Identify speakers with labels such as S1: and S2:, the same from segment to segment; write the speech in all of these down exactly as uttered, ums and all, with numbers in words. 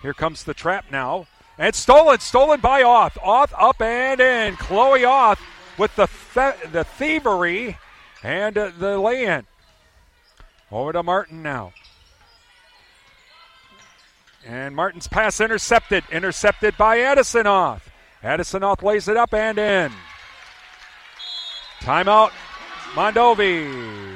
S1: Here comes the trap now. And stolen, stolen by Auth. Auth up and in. Chloe Auth with the th- the thievery and uh, the lay-in. Over to Martin now. And Martin's pass intercepted. Intercepted by Addison Auth. Addison Auth lays it up and in. Timeout, Mondovi.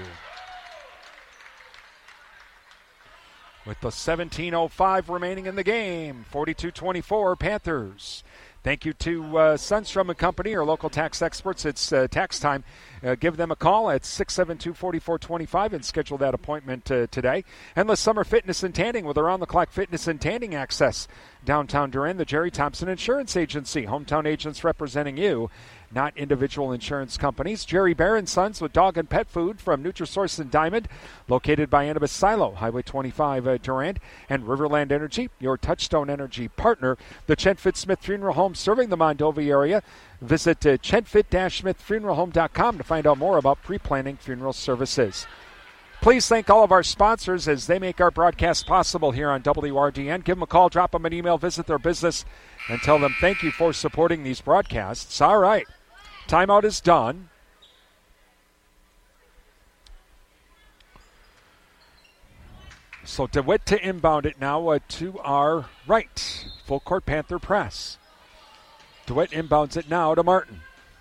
S1: With the seventeen oh five remaining in the game, forty-two twenty-four Panthers. Thank you to uh, Sundstrom and Company, our local tax experts. It's uh, tax time. Uh, give them a call at six seven two, four four two five and schedule that appointment uh, today. Endless Summer Fitness and Tanning with around-the-clock fitness and tanning access. Downtown Durand, the Jerry Thompson Insurance Agency. Hometown agents representing you, not individual insurance companies. Jerry Bear and Sons with dog and pet food from Nutrisource and Diamond, located by Annabis Silo, Highway twenty-five, uh, Durand. And Riverland Energy, your Touchstone Energy partner. The Chenfit Smith Funeral Home serving the Mondovi area. Visit uh, chenfit dash smith funeral home dot com to find out more about pre-planning funeral services. Please thank all of our sponsors as they make our broadcast possible here on W R D N. Give them a call, drop them an email, visit their business, and tell them thank you for supporting these broadcasts. All right. Timeout is done. So DeWitt to inbound it now uh, to our right. Full court Panther press. DeWitt inbounds it now to Martin.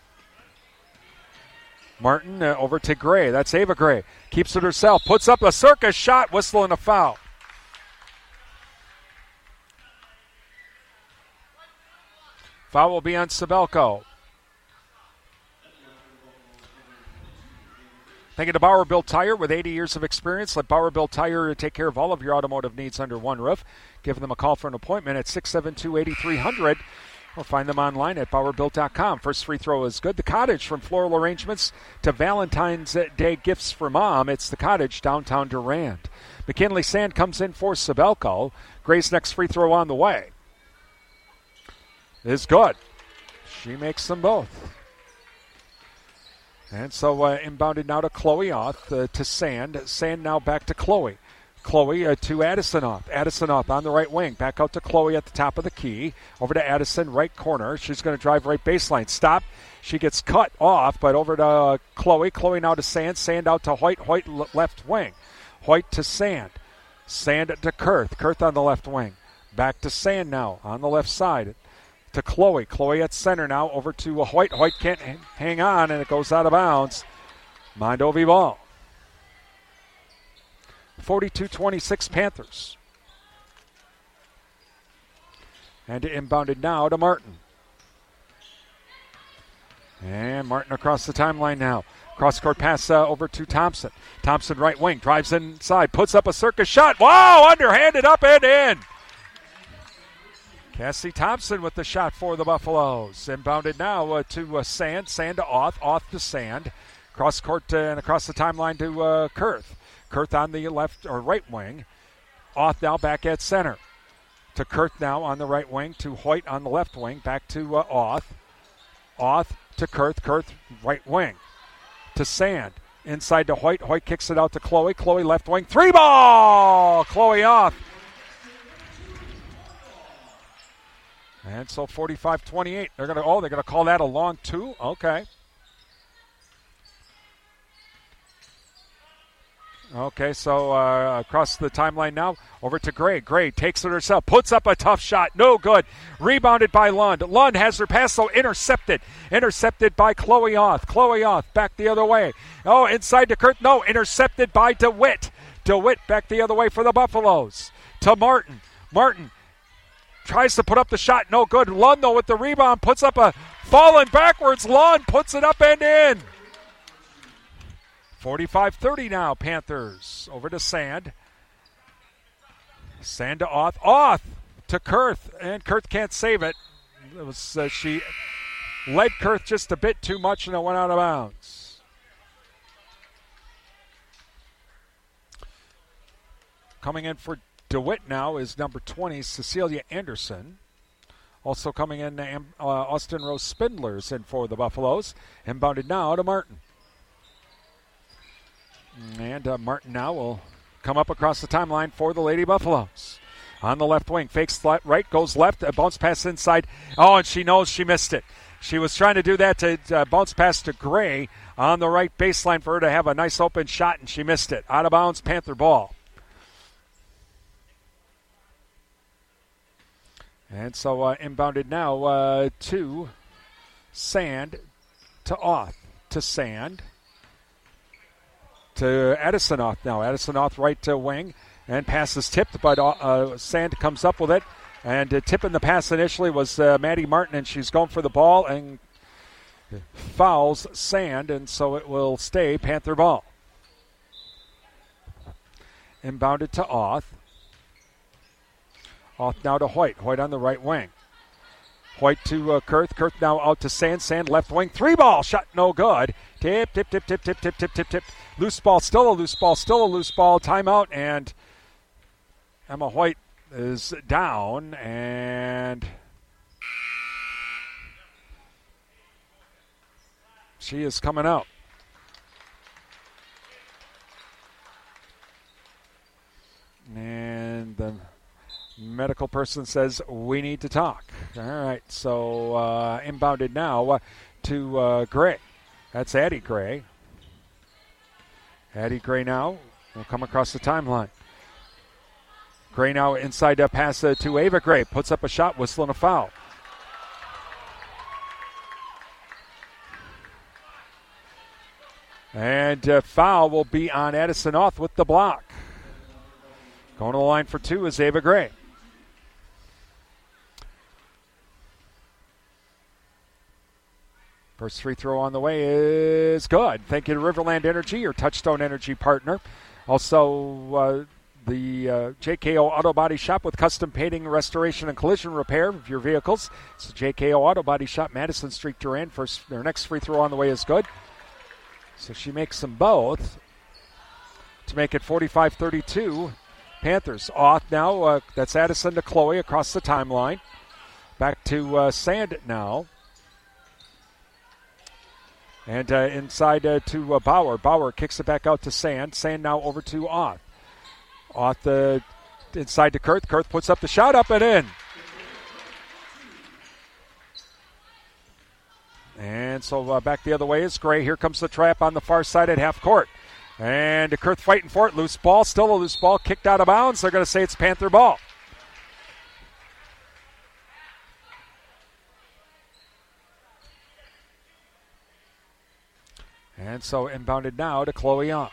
S1: Martin uh, over to Gray. That's Ava Gray. Keeps it herself. Puts up a circus shot. Whistle and a foul. Foul will be on Sabelko. Thank you to Bauer Bill Tire with eighty years of experience. Let Bauer Bill Tire take care of all of your automotive needs under one roof. Give them a call for an appointment at six seven two, eight three zero zero or find them online at bauer built dot com. First free throw is good. The Cottage, from floral arrangements to Valentine's Day gifts for mom. It's the Cottage, downtown Durand. McKinley Sand comes in for Sabelko. Gray's next free throw on the way is good. She makes them both. And so uh, inbounded now to Chloe Auth, uh, to Sand. Sand now back to Chloe. Chloe uh, to Addison Auth. Addison Auth on the right wing. Back out to Chloe at the top of the key. Over to Addison, right corner. She's going to drive right baseline. Stop. She gets cut off, but over to uh, Chloe. Chloe now to Sand. Sand out to Hoyt. Hoyt l- left wing. Hoyt to Sand. Sand to Kurth. Kurth on the left wing. Back to Sand now on the left side. To Chloe. Chloe at center now. Over to uh, Hoyt. Hoyt can't h- hang on, and it goes out of bounds. Mondovi ball. forty-two twenty-six Panthers. And inbounded now to Martin. And Martin across the timeline now. Cross-court pass uh, over to Thompson. Thompson right wing. Drives inside. Puts up a circus shot. Wow! Underhanded up and in. Cassie Thompson with the shot for the Buffaloes. Inbounded now uh, to uh, Sand. Sand to Auth. Auth to Sand. Cross-court uh, and across the timeline to uh, Kurth. Kurth on the left or right wing. Auth now back at center. To Kurth now on the right wing. To Hoyt on the left wing. Back to uh, Auth. Auth to Kurth. Kurth right wing. To Sand. Inside to Hoyt. Hoyt kicks it out to Chloe. Chloe left wing. Three ball! Chloe Auth. And so forty-five twenty-eight. They're gonna oh, they're gonna call that a long two? Okay. Okay, so uh, across the timeline now, over to Gray. Gray takes it herself, puts up a tough shot, no good. Rebounded by Lund. Lund has her pass, so intercepted. Intercepted by Chloe Auth. Chloe Auth back the other way. Oh, inside to Kurt. No, intercepted by DeWitt. DeWitt back the other way for the Buffaloes. To Martin. Martin tries to put up the shot, no good. Lund, though, with the rebound, puts up a falling backwards. Lund puts it up and in. forty-five thirty now, Panthers. Over to Sand. Sand to Auth. Auth to Kurth, and Kurth can't save it. It was uh, she led Kurth just a bit too much, and it went out of bounds. Coming in for DeWitt now is number twenty, Cecilia Anderson. Also coming in, uh, Austin Rose Spindler's in for the Buffaloes. Inbounded now to Martin. And uh, Martin now will come up across the timeline for the Lady Buffaloes. on the left wing. Fakes right, goes left, a bounce pass inside. Oh, and she knows she missed it. She was trying to do that to uh, bounce pass to Gray on the right baseline for her to have a nice open shot, and she missed it. Out of bounds, Panther ball. And so uh, inbounded now uh, to Sand, to Oth, to Sand, to Edison-Oth now. Edison-Oth right to wing, and pass is tipped, but uh, Sand comes up with it. And uh, tipping the pass initially was uh, Maddie Martin, and she's going for the ball and fouls Sand, and so it will stay Panther ball. Inbounded to Oth. Off now to Hoyt. Hoyt on the right wing. Hoyt to uh, Kurth. Kurth now out to Sand. Sand left wing. Three ball. Shot no good. Tip, tip, tip, tip, tip, tip, tip, tip, tip. Loose ball. Still a loose ball. Still a loose ball. Timeout. And Emma Hoyt is down. And she is coming out. And the medical person says, we need to talk. All right, so uh, inbounded now uh, to uh, Gray. That's Addie Gray. Addie Gray now will come across the timeline. Gray now inside a pass uh, to Ava Gray. Puts up a shot, whistling a foul. And uh, foul will be on Edison-Oth with the block. Going to the line for two is Ava Gray. First free throw on the way is good. Thank you to Riverland Energy, your Touchstone Energy partner. Also, uh, the uh, J K O Auto Body Shop with custom painting, restoration, and collision repair of your vehicles. It's the J K O Auto Body Shop, Madison Street, Durand. First, their next free throw on the way is good. So she makes them both to make it forty-five thirty-two. Panthers off now. Uh, that's Addison to Chloe across the timeline. Back to uh, Sand now. And uh, inside uh, to uh, Bauer. Bauer kicks it back out to Sand. Sand now over to Oth. Oth uh, inside to Kurth. Kurth puts up the shot, up and in. And so uh, back the other way is Gray. Here comes the trap on the far side at half court. And Kurth fighting for it. Loose ball. Still a loose ball. Kicked out of bounds. They're going to say it's Panther ball. And so inbounded now to Chloe Oth.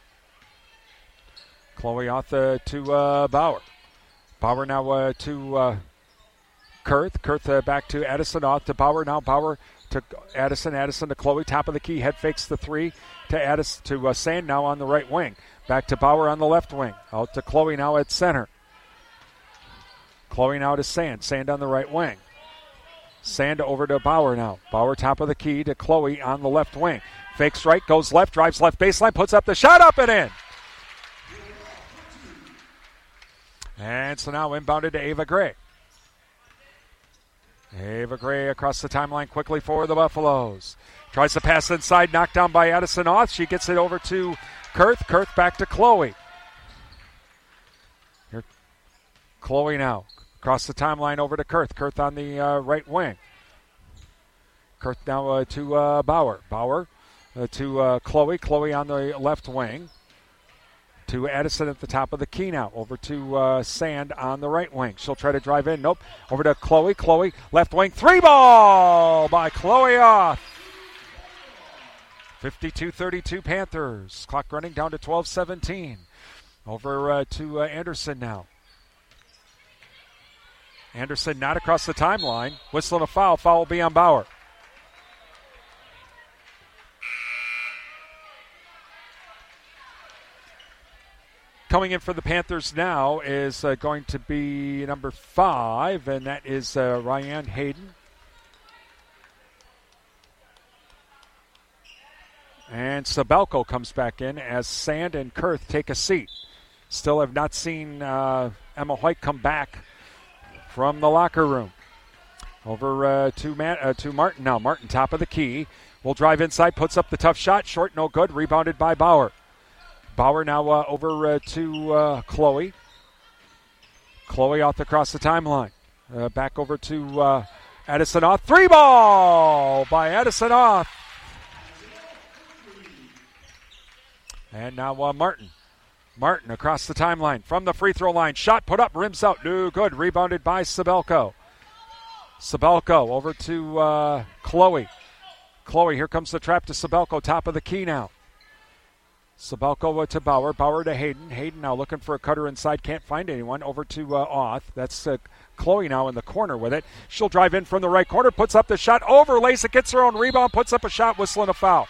S1: Chloe Oth uh, to uh, Bauer. Bauer now uh, to uh, Kurth. Kurth uh, back to Edison-Oth to Bauer. Now Bauer to Addison. Addison to Chloe. Top of the key. Head fakes the three to Addison to uh, Sand now on the right wing. Back to Bauer on the left wing. Out to Chloe now at center. Chloe now to Sand. Sand on the right wing. Sand over to Bauer now. Bauer top of the key to Chloe on the left wing. Fakes right, goes left, drives left baseline, puts up the shot, up and in. And so now inbounded to Ava Gray. Ava Gray across the timeline quickly for the Buffaloes. Tries to pass inside, knocked down by Edison-Oth. She gets it over to Kurth. Kurth back to Chloe. Here, Chloe now. Across the timeline over to Kurth. Kurth on the uh, right wing. Kurth now uh, to uh, Bauer. Bauer uh, to uh, Chloe. Chloe on the left wing. To Addison at the top of the key now. Over to uh, Sand on the right wing. She'll try to drive in. Nope. Over to Chloe. Chloe left wing. Three ball by Chloe Oth. fifty-two thirty-two Panthers. Clock running down to twelve seventeen. Over uh, to uh, Anderson now. Anderson not across the timeline. Whistling a foul. Foul will be on Bauer. Coming in for the Panthers now is uh, going to be number five, and that is uh, Ryan Hayden. And Sabelko comes back in as Sand and Kurth take a seat. Still have not seen uh, Emma Hoyt come back from the locker room. Over uh, to, Matt, uh, to Martin now. Martin top of the key. Will drive inside, puts up the tough shot. Short, no good. Rebounded by Bauer. Bauer now uh, over uh, to uh, Chloe. Chloe Oth across the timeline. Uh, back over to uh, Addison Oth. Three ball by Addison Oth. And now uh, Martin. Martin across the timeline from the free throw line. Shot put up, rims out. No good. Rebounded by Sabelko. Sabelko over to uh, Chloe. Chloe, here comes the trap to Sabelko. Top of the key now. Sabelko to Bauer. Bauer to Hayden. Hayden now looking for a cutter inside. Can't find anyone. Over to uh, Oth. That's uh, Chloe now in the corner with it. She'll drive in from the right corner. Puts up the shot. Overlays it. Gets her own rebound. Puts up a shot. Whistling a foul.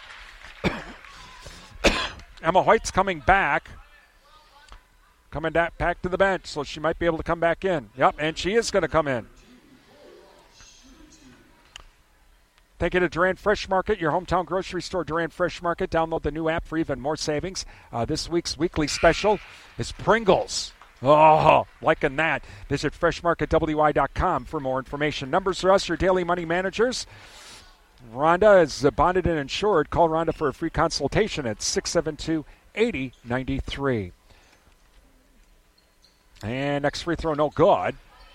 S1: Emma Hoyt's coming back. Coming back, back to the bench, so she might be able to come back in. Yep, and she is going to come in. Thank you to Durand Fresh Market, your hometown grocery store, Durand Fresh Market. Download the new app for even more savings. Uh, this week's weekly special is Pringles. Oh, liking that. Visit fresh market w i dot com for more information. Numbers for us, your daily money managers. Rhonda is bonded and insured. Call Rhonda for a free consultation at six seven two, eight zero nine three. And next free throw, no good.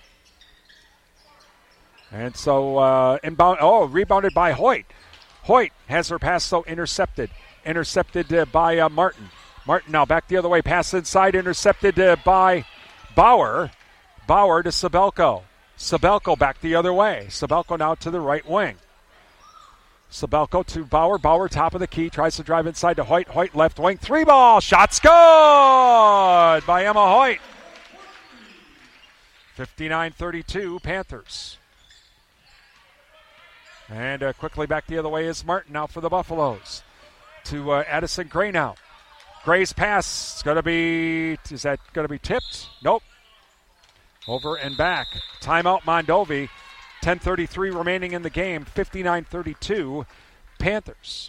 S1: And so uh, inbound. Oh, rebounded by Hoyt. Hoyt has her pass, so intercepted. Intercepted uh, by uh, Martin. Martin now back the other way. Pass inside, intercepted uh, by Bauer. Bauer to Sabelko. Sabelko back the other way. Sabelko now to the right wing. Sabelko to Bauer. Bauer top of the key. Tries to drive inside to Hoyt. Hoyt left wing. Three ball. Shot's good by Emma Hoyt. fifty-nine thirty-two Panthers. And uh, quickly back the other way is Martin now for the Buffaloes. To uh, Addison Gray now. Gray's pass is going to be, is that going to be tipped? Nope. Over and back. Timeout Mondovi. ten thirty-three remaining in the game. fifty-nine thirty-two Panthers.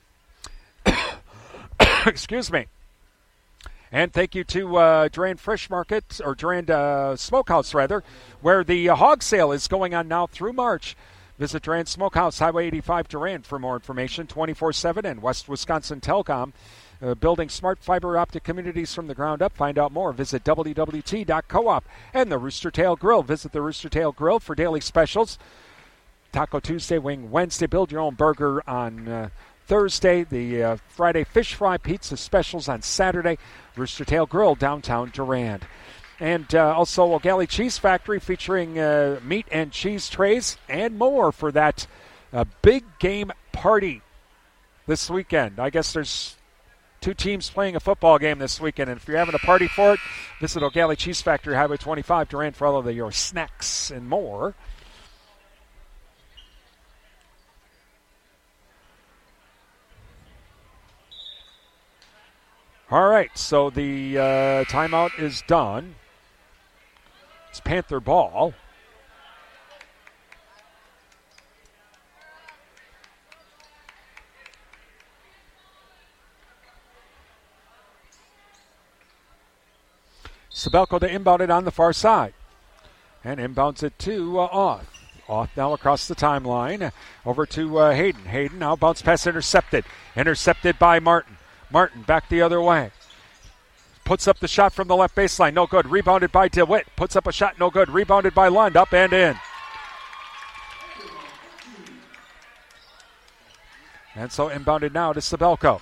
S1: Excuse me. And thank you to uh, Durand Fresh Market, or Durand uh, Smokehouse, rather, where the uh, hog sale is going on now through March. Visit Durand Smokehouse, Highway eighty-five, Durand, for more information. twenty-four seven and West Wisconsin Telecom. Uh, building smart fiber optic communities from the ground up. Find out more. Visit w w t dot coop. And the Rooster Tail Grill. Visit the Rooster Tail Grill for daily specials. Taco Tuesday, Wing Wednesday. Build your own burger on uh, Thursday. The uh, Friday Fish Fry Pizza specials on Saturday. Rooster Tail Grill, downtown Durand. And uh, also O'Galley Cheese Factory featuring uh, meat and cheese trays and more for that uh, big game party this weekend. I guess there's two teams playing a football game this weekend, and if you're having a party for it, visit O'Galley Cheese Factory, Highway twenty-five, Durand, for all of the, your snacks and more. All right, so the uh, timeout is done. It's Panther ball. Sabelko to inbound it on the far side. And inbounds it to uh, Oth. Oth now across the timeline. Over to uh, Hayden. Hayden now bounce pass intercepted. Intercepted by Martin. Martin back the other way. Puts up the shot from the left baseline. No good. Rebounded by DeWitt. Puts up a shot. No good. Rebounded by Lund. Up and in. And so inbounded now to Sabelko.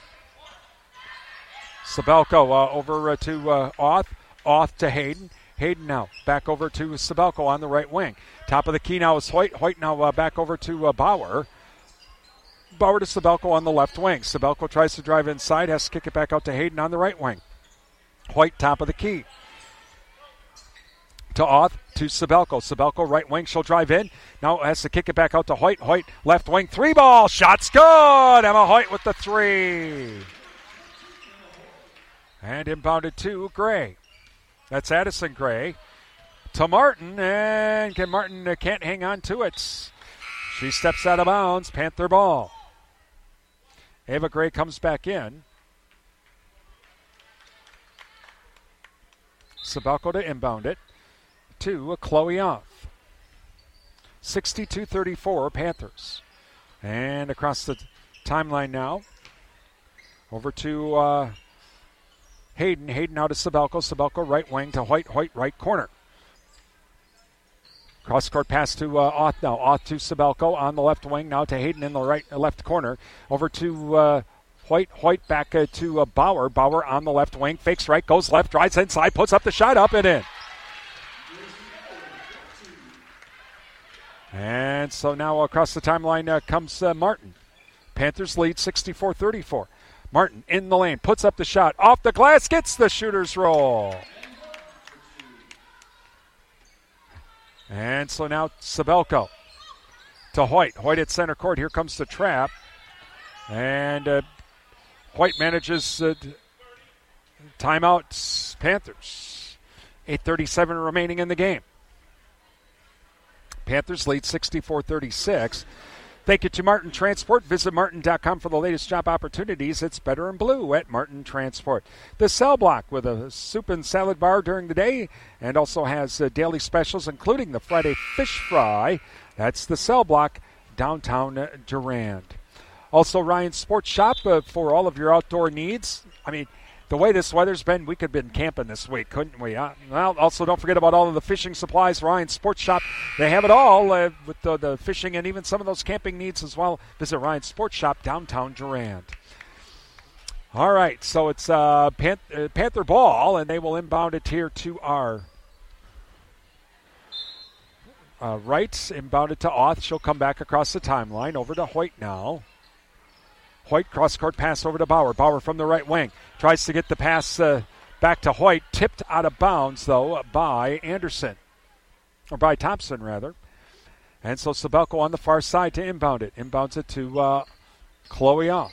S1: Sabelko uh, over uh, to uh, Oth. Oth to Hayden. Hayden now back over to Sabelko on the right wing. Top of the key now is Hoyt. Hoyt now uh, back over to uh, Bauer. Bauer to Sabelko on the left wing. Sabelko tries to drive inside. Has to kick it back out to Hayden on the right wing. Hoyt top of the key. To Oth, to Sabelko. Sabelko right wing. She'll drive in. Now has to kick it back out to Hoyt. Hoyt left wing. Three ball. Shot's good. Emma Hoyt with the three. And inbounded to Gray. That's Addison Gray. To Martin. And can Martin uh, can't hang on to it. She steps out of bounds. Panther ball. Ava Gray comes back in. Sabelko to inbound it to Chloe Oth. sixty-two thirty-four Panthers. And across the timeline now. Over to uh, Hayden. Hayden out to Sabelko. Sabelko right wing to Hoyt. Hoyt right corner. Cross-court pass to uh, Oth now. Oth to Sabelko on the left wing. Now to Hayden in the right uh, left corner. Over to uh, Hoyt. Hoyt back uh, to uh, Bauer. Bauer on the left wing. Fakes right, goes left, drives inside, puts up the shot, up and in. And so now across the timeline uh, comes uh, Martin. Panthers lead sixty-four thirty-four. Martin in the lane, puts up the shot, off the glass, gets the shooter's roll. And so now Sabelko to Hoyt. Hoyt at center court. Here comes the trap. And uh, Hoyt manages uh, timeout Panthers. eight thirty-seven remaining in the game. Panthers lead sixty-four thirty-six. Thank you to Martin Transport. Visit martin dot com for the latest job opportunities. It's better in blue at Martin Transport. The Cell Block with a soup and salad bar during the day and also has uh, daily specials, including the Friday fish fry. That's the Cell Block, downtown uh, Durand. Also, Ryan Sports Shop uh, for all of your outdoor needs. I mean, the way this weather's been, we could have been camping this week, couldn't we? Uh, well, also don't forget about all of the fishing supplies. Ryan Sports Shop, they have it all uh, with the, the fishing and even some of those camping needs as well. Visit Ryan Sports Shop, downtown Durand. All right, so it's uh, Pan- uh, Panther ball, and they will inbound it here to our uh, right. Inbound it to Oth. She'll come back across the timeline. Over to Hoyt now. Hoyt, cross-court pass over to Bauer. Bauer from the right wing. Tries to get the pass uh, back to Hoyt. Tipped out of bounds, though, by Anderson. Or by Thompson, rather. And so Sabelko on the far side to inbound it. Inbounds it to uh, Chloe Oth.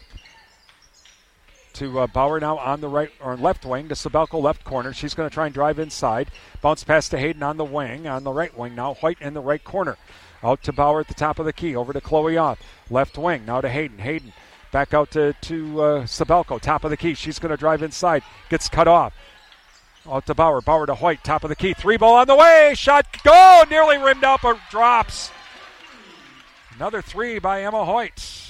S1: To uh, Bauer now on the right or left wing to Sabelko left corner. She's going to try and drive inside. Bounce pass to Hayden on the wing. On the right wing now. Hoyt in the right corner. Out to Bauer at the top of the key. Over to Chloe Oth. Left wing. Now to Hayden. Hayden. Back out to, to uh, Sabelko, top of the key. She's going to drive inside. Gets cut off. Out to Bauer. Bauer to Hoyt, top of the key. Three ball on the way. Shot, go! Nearly rimmed up, but drops. Another three by Emma Hoyt.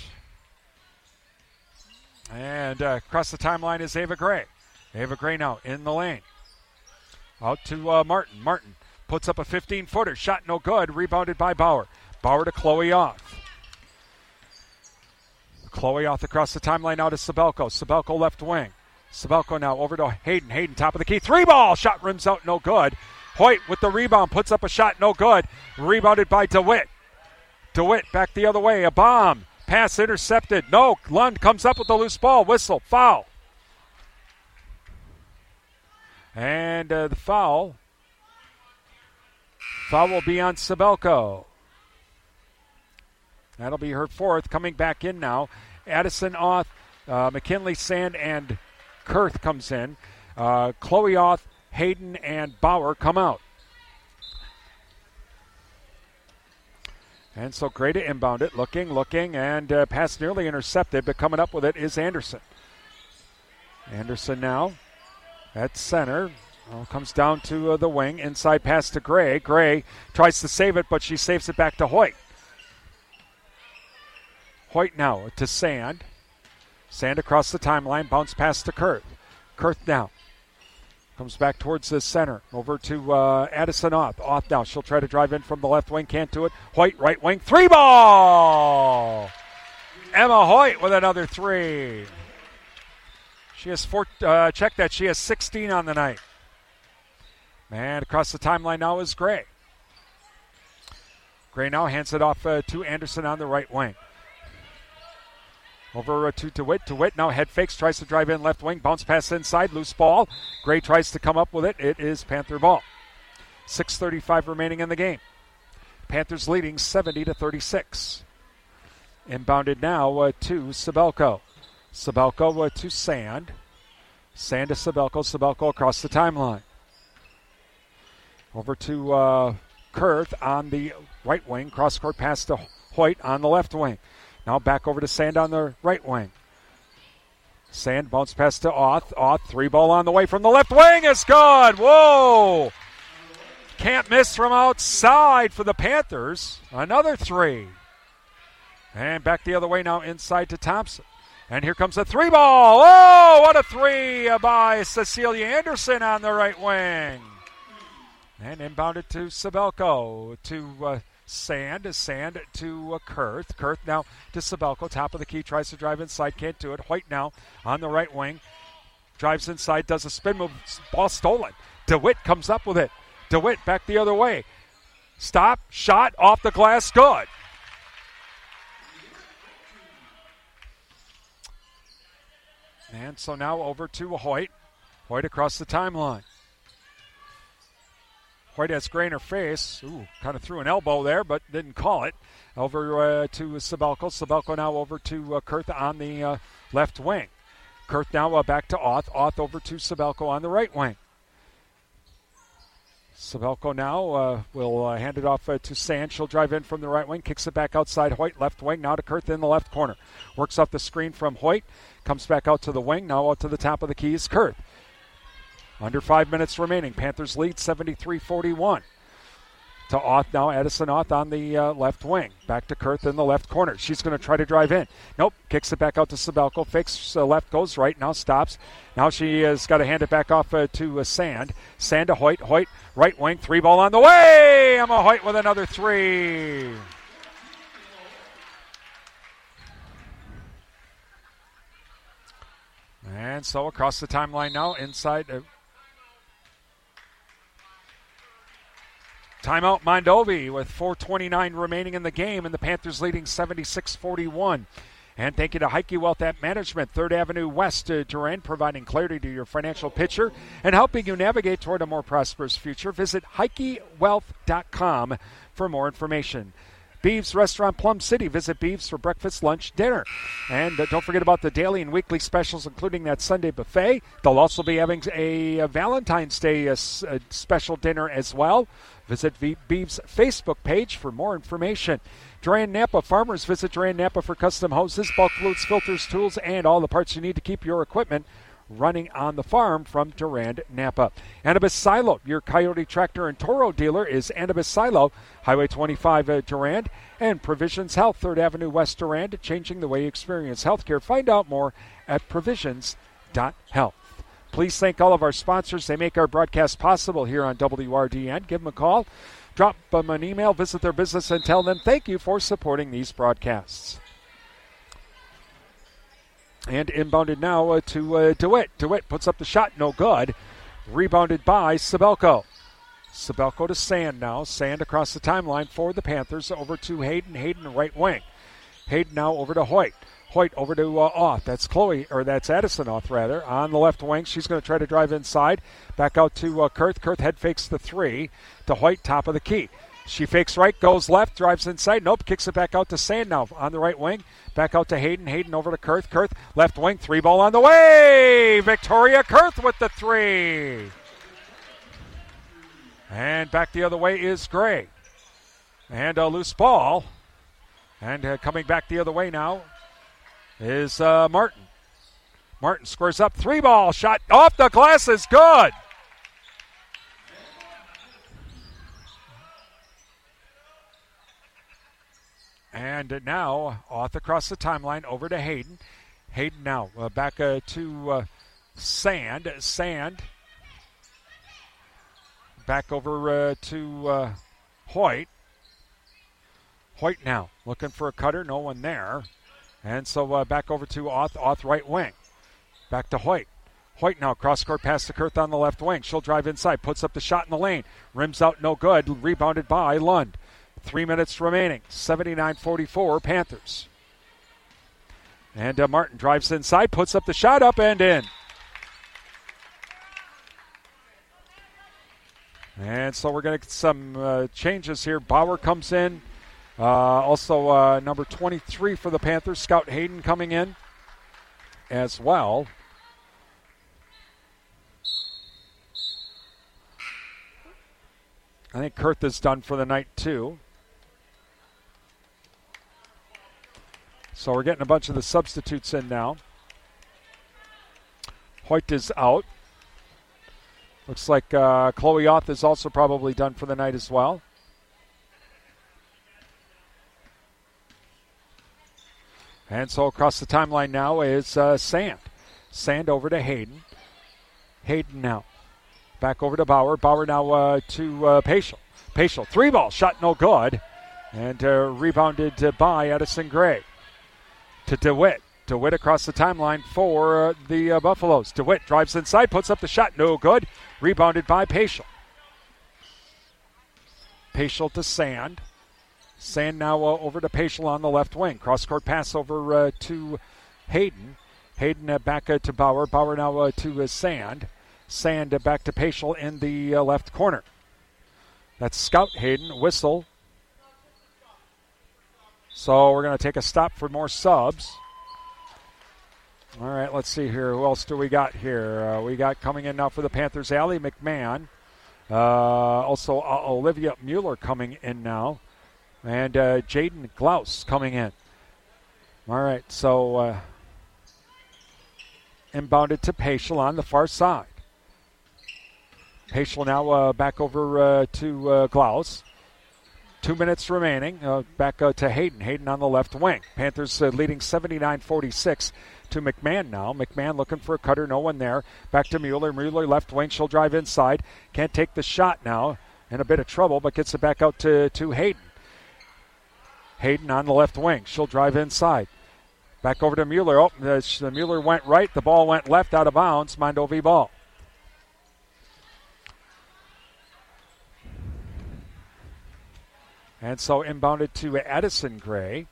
S1: And uh, across the timeline is Ava Gray. Ava Gray now in the lane. Out to uh, Martin. Martin puts up a fifteen-footer. Shot no good. Rebounded by Bauer. Bauer to Chloe Oth. Chloe Oth across the timeline now to Sabelko. Sabelko left wing. Sabelko now over to Hayden. Hayden top of the key. Three ball. Shot rims out. No good. Hoyt with the rebound. Puts up a shot. No good. Rebounded by DeWitt. DeWitt back the other way. A bomb. Pass intercepted. No. Lund comes up with the loose ball. Whistle. Foul. And uh, the foul. Foul will be on Sabelko. That'll be her fourth. Coming back in now, Addison Oth, uh, McKinley Sand, and Kurth comes in. Uh, Chloe Oth, Hayden, and Bauer come out. And so Gray to inbound it. Looking, looking, and uh, pass nearly intercepted, but coming up with it is Anderson. Anderson now at center. Well, comes down to uh, the wing. Inside pass to Gray. Gray tries to save it, but she saves it back to Hoyt. Hoyt now to Sand. Sand across the timeline. Bounce pass to Kurth. Kurth now. Comes back towards the center. Over to uh, Addison Oth. Oth now. She'll try to drive in from the left wing. Can't do it. Hoyt, right wing. Three ball! Emma Hoyt with another three. She has four. Uh, check that. She has sixteen on the night. And across the timeline now is Gray. Gray now hands it off uh, to Anderson on the right wing. Over uh, to DeWitt. DeWitt now head fakes, tries to drive in left wing. Bounce pass inside, loose ball. Gray tries to come up with it. It is Panther ball. six thirty-five remaining in the game. Panthers leading seventy to thirty-six. Inbounded now uh, to Sabelko. Sabelko uh, to Sand. Sand to Sabelko. Sabelko across the timeline. Over to uh, Kurth on the right wing. Cross-court pass to Hoyt on the left wing. Now back over to Sand on the right wing. Sand bounce pass to Oth. Oth, three ball on the way from the left wing is good. Whoa! Can't miss from outside for the Panthers. Another three. And back the other way now inside to Thompson. And here comes a three ball. Oh, what a three by Cecilia Anderson on the right wing. And inbounded to Sabelko, to uh, Sand, Sand to uh, Kurth. Kurth now to Sabelko, top of the key, tries to drive inside, can't do it. Hoyt now on the right wing, drives inside, does a spin move, ball stolen. DeWitt comes up with it. DeWitt back the other way. Stop, shot, off the glass, good. And so now over to Hoyt. Hoyt across the timeline. Hoyt has gray in her face. Ooh, kind of threw an elbow there, but didn't call it. Over uh, to Sabelko. Sabelko now over to uh, Kurth on the uh, left wing. Kurth now uh, back to Auth. Auth over to Sabelko on the right wing. Sabelko now uh, will uh, hand it off uh, to Sand. She'll drive in from the right wing, kicks it back outside Hoyt, left wing, now to Kurth in the left corner. Works off the screen from Hoyt, comes back out to the wing, now out to the top of the keys, Kurth. Under five minutes remaining. Panthers lead seventy-three forty-one. To Auth now, Addison Auth on the uh, left wing. Back to Kurth in the left corner. She's going to try to drive in. Nope, kicks it back out to Sabelko. Fakes uh, left, goes right, now stops. Now she has got to hand it back off uh, to uh, Sand. Sand to Hoyt. Hoyt, right wing, three ball on the way. Emma Hoyt with another three. And so across the timeline now, inside. Uh, Timeout Mondovi with four twenty-nine remaining in the game, and the Panthers leading seventy-six forty-one. And thank you to Heike Wealth App Management, third Avenue West, uh, Durand, providing clarity to your financial picture and helping you navigate toward a more prosperous future. Visit heike wealth dot com for more information. Beeves Restaurant, Plum City. Visit Beeves for breakfast, lunch, dinner. And uh, don't forget about the daily and weekly specials, including that Sunday buffet. They'll also be having a, a Valentine's Day a, a special dinner as well. Visit v- Beeves' Facebook page for more information. Durand Napa Farmers. Visit Durand Napa for custom hoses, bulk fluids, filters, tools, and all the parts you need to keep your equipment running on the farm from Durand Napa. Anibis Silo, your Coyote Tractor and Toro dealer, is Anibis Silo, Highway twenty-five uh, Durand, and Provisions Health, third Avenue West Durand, changing the way you experience healthcare. Find out more at provisions dot health. Please thank all of our sponsors. They make our broadcast possible here on W R D N. Give them a call, drop them an email, visit their business, and tell them thank you for supporting these broadcasts. And inbounded now uh, to uh, DeWitt. DeWitt puts up the shot, no good. Rebounded by Sabelko. Sabelko to Sand now. Sand across the timeline for the Panthers. Over to Hayden. Hayden right wing. Hayden now over to Hoyt. Hoyt over to uh, Auth. That's Chloe, or that's Addison Auth, rather, on the left wing. She's going to try to drive inside. Back out to uh, Kurth. Kurth head fakes the three. To Hoyt, top of the key. She fakes right, goes left, drives inside. Nope, kicks it back out to Sand now on the right wing. Back out to Hayden. Hayden over to Kurth. Kurth, left wing, three ball on the way. Victoria Kurth with the three. And back the other way is Gray. And a loose ball. And uh, coming back the other way now is uh, Martin. Martin squares up, three ball, shot off the glass is good. And now, Auth across the timeline, over to Hayden. Hayden now uh, back uh, to uh, Sand. Sand back over uh, to uh, Hoyt. Hoyt now looking for a cutter, no one there. And so uh, back over to Auth, Auth right wing. Back to Hoyt. Hoyt now cross-court pass to Kurth on the left wing. She'll drive inside, puts up the shot in the lane. Rims out, no good. Rebounded by Lund. Three minutes remaining. seventy-nine forty-four Panthers. And uh, Martin drives inside, puts up the shot, up and in. And so we're going to get some uh, changes here. Bauer comes in. Uh, also uh, number twenty-three for the Panthers, Scout Hayden coming in as well. I think Kurth is done for the night too. So we're getting a bunch of the substitutes in now. Hoyt is out. Looks like uh, Chloe Auth is also probably done for the night as well. And so across the timeline now is uh, Sand. Sand over to Hayden. Hayden now. back over to Bauer. Bauer now uh, to uh, Paschal. Paschal, three ball, shot no good. And uh, rebounded uh, by Edison Gray. To DeWitt. DeWitt across the timeline for uh, the uh, Buffaloes. DeWitt drives inside, puts up the shot, no good. Rebounded by Paschal. Paschal to Sand. Sand now uh, over to Paschal on the left wing. Cross-court pass over uh, to Hayden. Hayden uh, back uh, to Bauer. Bauer now uh, to uh, Sand. Sand uh, back to Paschal in the uh, left corner. That's Scout Hayden. Whistle. So we're going to take a stop for more subs. All right, let's see here. Who else do we got here? Uh, we got coming in now for the Panthers, Allie McMahon. Uh, also, uh, Olivia Mueller coming in now. And uh, Jaden Glaus coming in. All right, so uh, inbounded to Paschal on the far side. Paschal now uh, back over uh, to uh, Glaus. Two minutes remaining. Uh, back uh, to Hayden. Hayden on the left wing. Panthers uh, leading seventy-nine forty-six to McMahon now. McMahon looking for a cutter. No one there. Back to Mueller. Mueller left wing. She'll drive inside. Can't take the shot now. In a bit of trouble, but gets it back out to, to Hayden. Hayden on the left wing. She'll drive inside. Back over to Mueller. Oh, the Mueller went right. The ball went left out of bounds. Mondovi ball. And so inbounded to Addison Gray.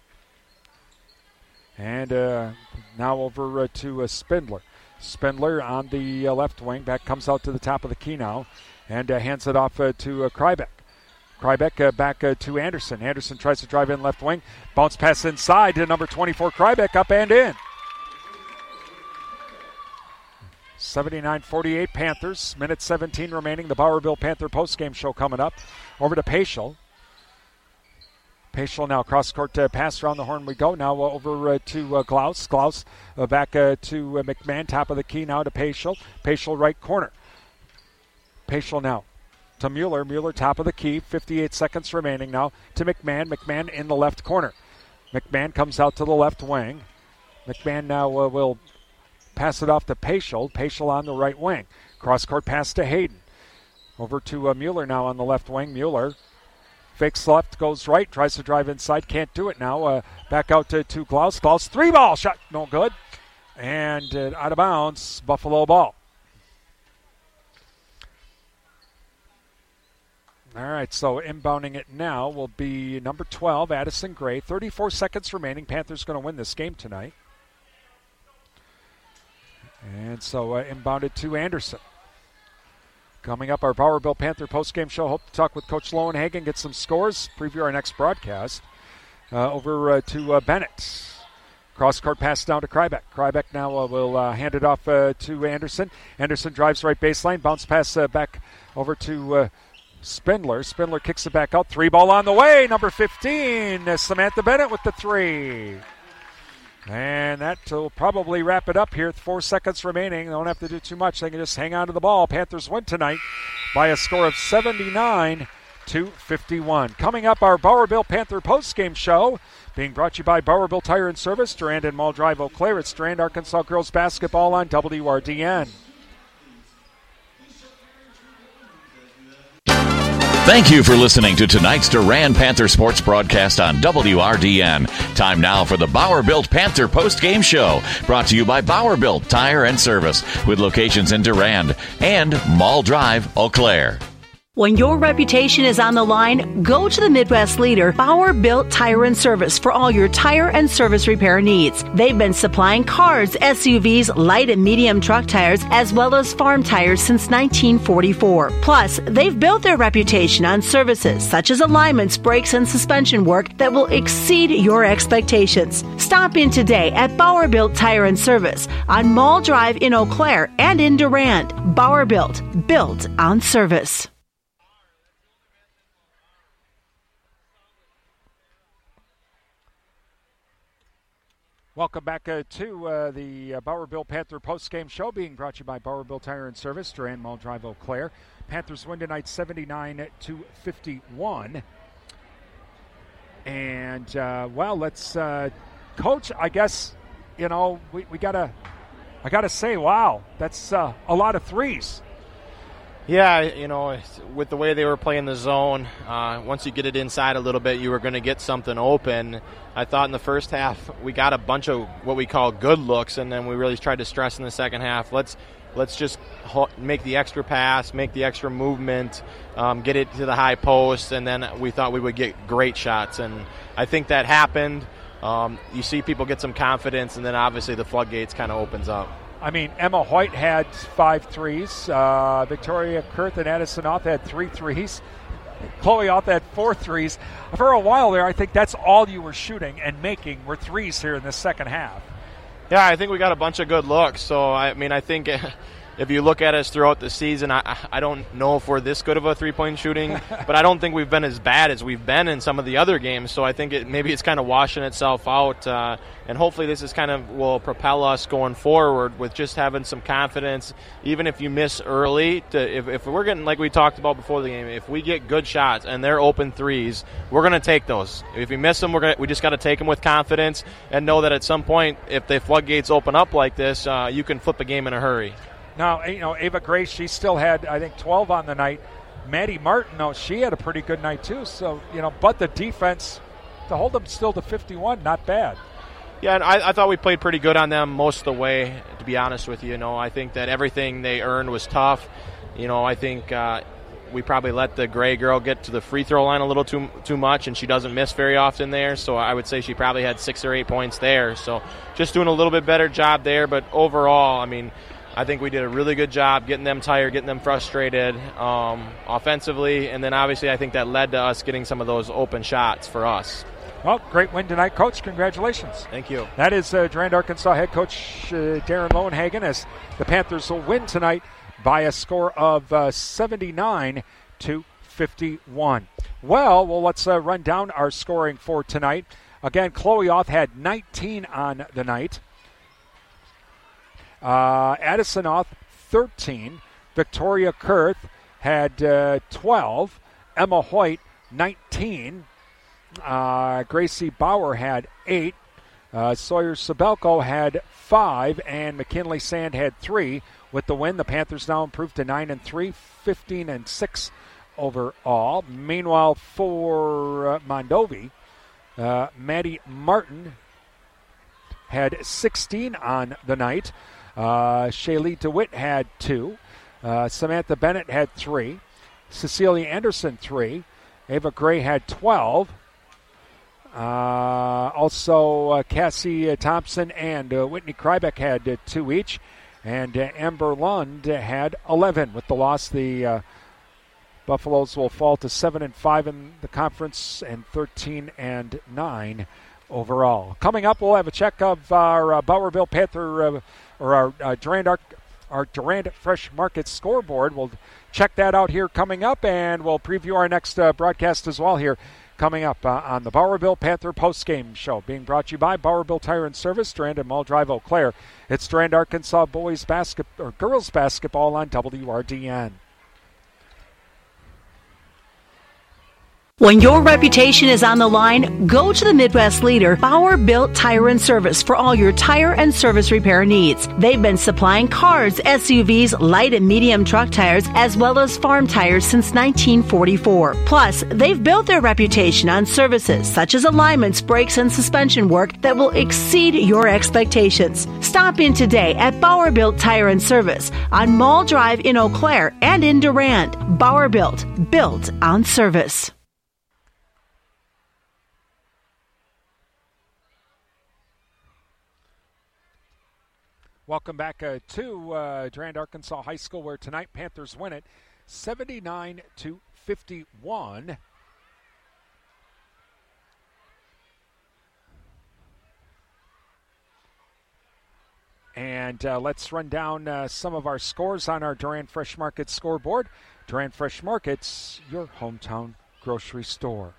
S1: And uh, now over uh, to uh, Spindler. Spindler on the uh, left wing. Back comes out to the top of the key now. And uh, hands it off uh, to uh, Krybeck. Krybeck uh, back uh, to Anderson. Anderson tries to drive in left wing. Bounce pass inside to number twenty-four, Krybeck, up and in. seventy-nine forty-eight Panthers. Minute seventeen remaining. The Bowerville Panther postgame show coming up. Over to Paschal. Paschal now cross-court uh, pass around the horn we go. Now uh, over uh, to uh, Glaus. Glaus uh, back uh, to uh, McMahon. Top of the key now to Paschal. Paschal right corner. Paschal now to Mueller. Mueller top of the key. fifty-eight seconds remaining now to McMahon. McMahon in the left corner. McMahon comes out to the left wing. McMahon now uh, will pass it off to Paschal. Paschal on the right wing. Cross-court pass to Hayden. Over to uh, Mueller now on the left wing. Mueller fakes left, goes right, tries to drive inside, can't do it now. Uh, back out to, to Glaus. Glaus, three ball shot, no good. And uh, out of bounds, Buffalo ball. All right, so inbounding it now will be number twelve, Addison Gray. thirty-four seconds remaining. Panthers going to win this game tonight. And so uh, inbounded to Anderson. Coming up, our Bowerville Panther postgame show. Hope to talk with Coach Lowenhagen, get some scores, preview our next broadcast. Uh, over uh, to uh, Bennett. Cross-court pass down to Krybeck. Krybeck now uh, will uh, hand it off uh, to Anderson. Anderson drives right baseline. Bounce pass uh, back over to uh, Spindler. Spindler kicks it back out. Three ball on the way. Number fifteen, uh, Samantha Bennett with the three. And that will probably wrap it up here. Four seconds remaining. They don't have to do too much. They can just hang on to the ball. Panthers win tonight by a score of seventy-nine to fifty-one. Coming up, our Bowerville Panther postgame show being brought to you by Bowerville Tire and Service, Durand and Mall Drive, Eau Claire. It's Durand, Arkansas girls basketball on W R D N.
S2: Thank you for listening to tonight's Durand Panther Sports broadcast on W R D N. Time now for the Bowerville Panther post-game show, brought to you by Bowerville Tire and Service, with locations in Durand and Mall Drive, Eau Claire.
S3: When your reputation is on the line, go to the Midwest leader, Bowerville Tire and Service, for all your tire and service repair needs. They've been supplying cars, S U Vs, light and medium truck tires, as well as farm tires since nineteen forty-four. Plus, they've built their reputation on services such as alignments, brakes, and suspension work that will exceed your expectations. Stop in today at Bowerville Tire and Service on Mall Drive in Eau Claire and in Durand. Bowerville, built on service.
S1: Welcome back uh, to uh, the uh, Bowerville Panther postgame show, being brought to you by Bowerville Tire and Service, Durand, Mall Drive, Eau Claire. Panthers win tonight seventy-nine to fifty-one. And, uh, well, let's, uh, Coach, I guess, you know, we, we got to, I got to say, wow, that's uh, a lot of threes.
S4: Yeah, you know, with the way they were playing the zone, uh, once you get it inside a little bit, you were going to get something open. I thought in the first half we got a bunch of what we call good looks, and then we really tried to stress in the second half. Let's let's just make the extra pass, make the extra movement, um, get it to the high post, and then we thought we would get great shots. And I think that happened. Um, you see people get some confidence, and then obviously the floodgates kind of opens up.
S1: I mean, Emma Hoyt had five threes. Uh, Victoria Kurth and Addison Oth had three threes. Chloe Oth had four threes. For a while there, I think that's all you were shooting and making were threes here in the second half.
S4: Yeah, I think we got a bunch of good looks. So, I mean, I think if you look at us throughout the season, I, I don't know if we're this good of a three-point shooting, but I don't think we've been as bad as we've been in some of the other games. So I think it, maybe it's kind of washing itself out, uh, and hopefully this is kind of will propel us going forward with just having some confidence. Even if you miss early, to, if, if we're getting, like we talked about before the game, if we get good shots and they're open threes, we're going to take those. If we miss them, we're gonna, we just got to take them with confidence and know that at some point, if the floodgates open up like this, uh, you can flip a game in a hurry.
S1: Now, you know, Ava Grace, she still had, I think, twelve on the night. Maddie Martin, though, she had a pretty good night, too. So, you know, but the defense, to hold them still to fifty-one, not bad.
S4: Yeah, and I, I thought we played pretty good on them most of the way, to be honest with you. You know, I think that everything they earned was tough. You know, I think uh, we probably let the Gray girl get to the free throw line a little too too much, and she doesn't miss very often there. So I would say she probably had six or eight points there. So just doing a little bit better job there. But overall, I mean, I think we did a really good job getting them tired, getting them frustrated um, offensively, and then obviously I think that led to us getting some of those open shots for us.
S1: Well, great win tonight, Coach. Congratulations.
S4: Thank you.
S1: That is uh, Durand, Arkansas head coach uh, Darren Lowenhagen, as the Panthers will win tonight by a score of uh, seventy-nine to fifty-one. Well, well, let's uh, run down our scoring for tonight. Again, Chloe Oth had nineteen on the night. Uh, Addison Oth, thirteen. Victoria Kurth had uh, twelve. Emma Hoyt, nineteen. Uh, Gracie Bauer had eight. Uh, Sawyer Sabelko had five. And McKinley Sand had three. With the win, the Panthers now improved to nine and three, fifteen and six overall. Meanwhile, for uh, Mondovi, uh, Maddie Martin had sixteen on the night. Uh, Shaylee DeWitt had two. Uh, Samantha Bennett had three. Cecilia Anderson, three. Ava Gray had twelve. Uh, also, uh, Cassie uh, Thompson and uh, Whitney Krybeck had uh, two each. And uh, Amber Lund had eleven. With the loss, the uh, Buffaloes will fall to seven and five in the conference and thirteen and nine overall. Coming up, we'll have a check of our uh, Bowerville Panther uh, or our uh, Durand, our, our Durand Fresh Market scoreboard. We'll check that out here coming up, and we'll preview our next uh, broadcast as well here coming up uh, on the Bowerville Panther postgame show, being brought to you by Bowerville Tire and Service, Durand and Mall Drive, Eau Claire. It's Durand, Arkansas boys basketball or girls basketball on W R D N.
S3: When your reputation is on the line, go to the Midwest leader, Bauer Built Tire and Service, for all your tire and service repair needs. They've been supplying cars, S U Vs, light and medium truck tires, as well as farm tires since nineteen forty-four. Plus, they've built their reputation on services such as alignments, brakes, and suspension work that will exceed your expectations. Stop in today at Bauer Built Tire and Service on Mall Drive in Eau Claire and in Durand. Bauer Built, built on service.
S1: Welcome back uh, to uh, Durand, Arkansas High School, where tonight Panthers win it seventy-nine to fifty-one. And uh, let's run down uh, some of our scores on our Durand Fresh Market scoreboard. Durand Fresh Market's your hometown grocery store.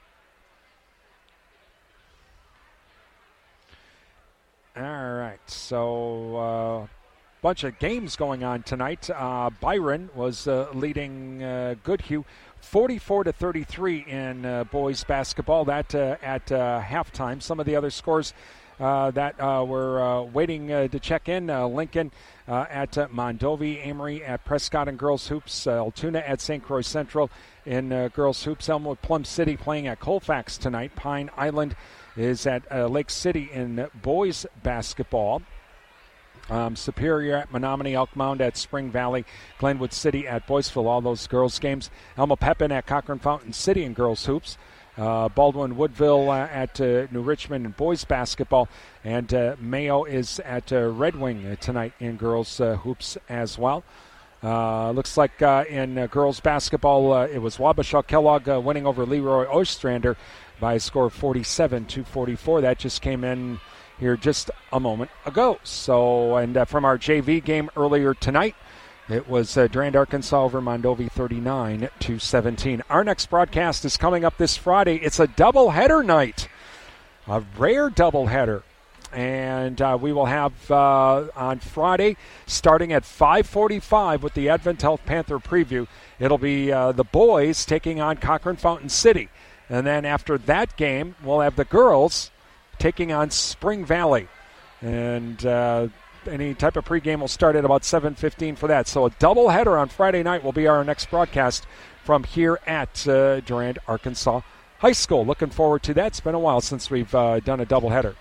S1: All right, so a uh, bunch of games going on tonight. Uh, Byron was uh, leading uh, Goodhue forty-four to thirty-three in uh, boys basketball. That uh, at uh, halftime. Some of the other scores: uh, that uh, we're uh, waiting uh, to check in. Uh, Lincoln uh, at uh, Mondovi, Amory at Prescott in girls hoops, uh, Altoona at Saint Croix Central in uh, girls hoops, Elmwood Plum City playing at Colfax tonight. Pine Island is at uh, Lake City in boys basketball. Um, Superior at Menominee, Elk Mound at Spring Valley, Glenwood City at Boyceville, all those girls games. Elma Pepin at Cochran Fountain City in girls hoops. Uh, Baldwin Woodville uh, at uh, New Richmond in boys basketball. And uh, Mayo is at uh, Red Wing uh, tonight in girls uh, hoops as well. Uh, looks like uh, in uh, girls basketball, uh, it was Wabasha Kellogg uh, winning over Leroy Ostrander by a score of forty-seven to forty-four. That just came in here just a moment ago. So, and uh, from our J V game earlier tonight, it was uh, Durand, Arkansas over Mondovi thirty-nine to seventeen. Our next broadcast is coming up this Friday. It's a doubleheader night, a rare doubleheader. And uh, we will have uh, on Friday, starting at five forty-five with the Advent Health Panther preview, it'll be uh, the boys taking on Cochran Fountain City. And then after that game, we'll have the girls taking on Spring Valley. And uh, any type of pregame will start at about seven fifteen for that. So a doubleheader on Friday night will be our next broadcast from here at uh, Durand, Arkansas High School. Looking forward to that. It's been a while since we've uh, done a doubleheader.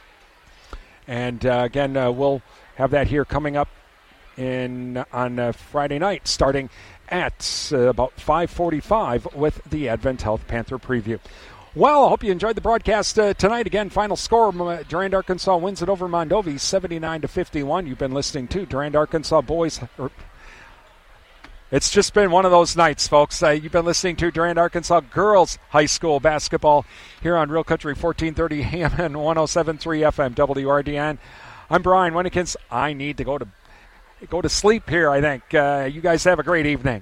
S1: And uh, again, uh, we'll have that here coming up in on uh, Friday night, starting at uh, about five forty-five with the Advent Health Panther preview. Well, I hope you enjoyed the broadcast uh, tonight. Again, final score, uh, Durand, Arkansas wins it over Mondovi, seventy-nine to fifty-one. You've been listening to Durand, Arkansas boys. Or, it's just been one of those nights, folks. Uh, you've been listening to Durand, Arkansas girls high school basketball here on Real Country fourteen thirty A M and one oh seven point three F M W R D N. I'm Brian Winnikins. I need to go to go to sleep here, I think. Uh, you guys have a great evening.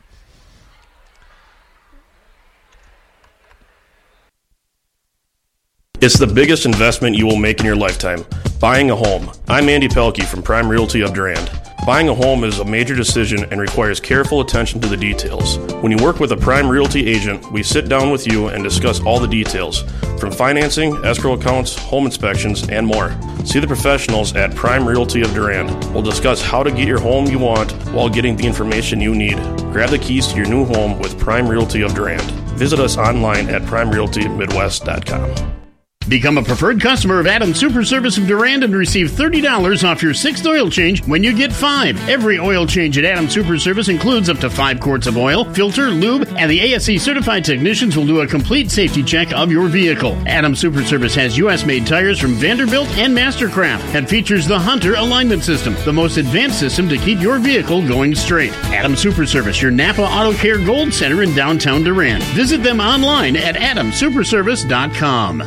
S5: It's the biggest investment you will make in your lifetime, buying a home. I'm Andy Pelkey from Prime Realty of Durand. Buying a home is a major decision and requires careful attention to the details. When you work with a Prime Realty agent, we sit down with you and discuss all the details, from financing, escrow accounts, home inspections, and more. See the professionals at Prime Realty of Durand. We'll discuss how to get your home you want while getting the information you need. Grab the keys to your new home with Prime Realty of Durand. Visit us online at prime realty midwest dot com.
S6: Become a preferred customer of Adams Super Service of Durand and receive thirty dollars off your sixth oil change when you get five. Every oil change at Adams Super Service includes up to five quarts of oil, filter, lube, and the A S C certified technicians will do a complete safety check of your vehicle. Adams Super Service has U S-made tires from Vanderbilt and Mastercraft and features the Hunter alignment system, the most advanced system to keep your vehicle going straight. Adams Super Service, your Napa Auto Care Gold Center in downtown Durand. Visit them online at adams super service dot com.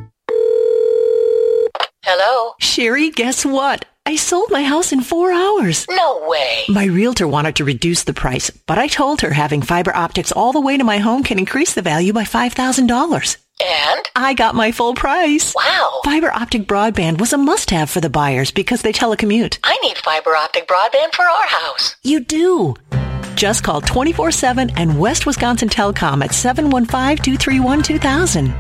S7: Hello?
S8: Sherry, guess what? I sold my house in four hours.
S7: No way.
S8: My realtor wanted to reduce the price, but I told her having fiber optics all the way to my home can increase the value by five thousand dollars.
S7: And?
S8: I got my full price.
S7: Wow.
S8: Fiber optic broadband was a must-have for the buyers because they telecommute.
S7: I need fiber optic broadband for our house.
S8: You do. Just call twenty-four seven and West Wisconsin Telecom at seven one five, two three one, two thousand.